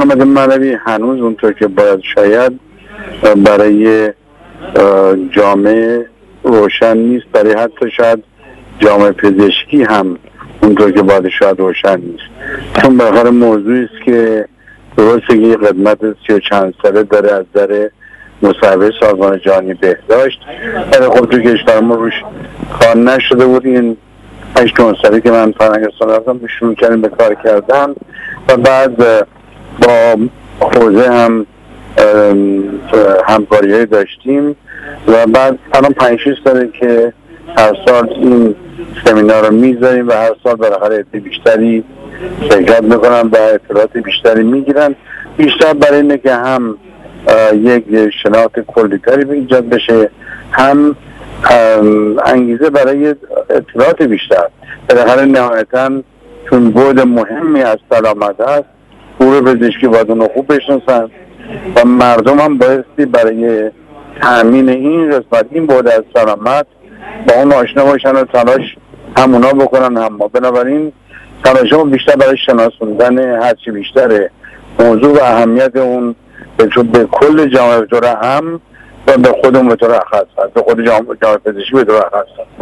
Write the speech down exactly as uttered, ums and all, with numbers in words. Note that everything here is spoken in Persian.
سلامت معنوی هنوز اونطور که باید شاید برای جامعه روشن نیست، برای حتی شاید جامعه پزشکی هم اونطور که باید شاید روشن نیست، چون بالاخره موضوعی است که درسته که یه قدمت سی و چند ساله داره از در مصوبه سازمان جهانی بهداشت، ولی خب تو کشور ما روش کار نشده بود. این هشت نه ساله که من فرنگستان رفتم شروع کردیم به کار کردن و بعد با حوزه هم همکاری‌های داشتیم و بعد الان پنج شش ساله که هر سال این سمینار رو میذاریم و هر سال بالاخره عده بیشتری شرکت میکنن و اطلاعات بیشتری میگیرن، بیشتر برای اینه که هم یک شناخت کلی‌تری به ایجاد بشه، هم انگیزه برای اطلاعات بیشتر. بالاخره نهایتاً چون بعد مهمی از سلامت هست، گروه پزشکی باید اونو خوب بشناسن و مردم هم بایستی برای تأمین این قسمت این بعد از سلامت با اون آشنا باشن و تلاش همونا بکنن هم ما. بنابراین تلاش ما بیشتر برای شناسوندن هرچی بیشتره موضوع و اهمیت اون به کل جامعه به طور هم و به خودمون به طور خاص، به خود جامعه پزشکی به طور خاص.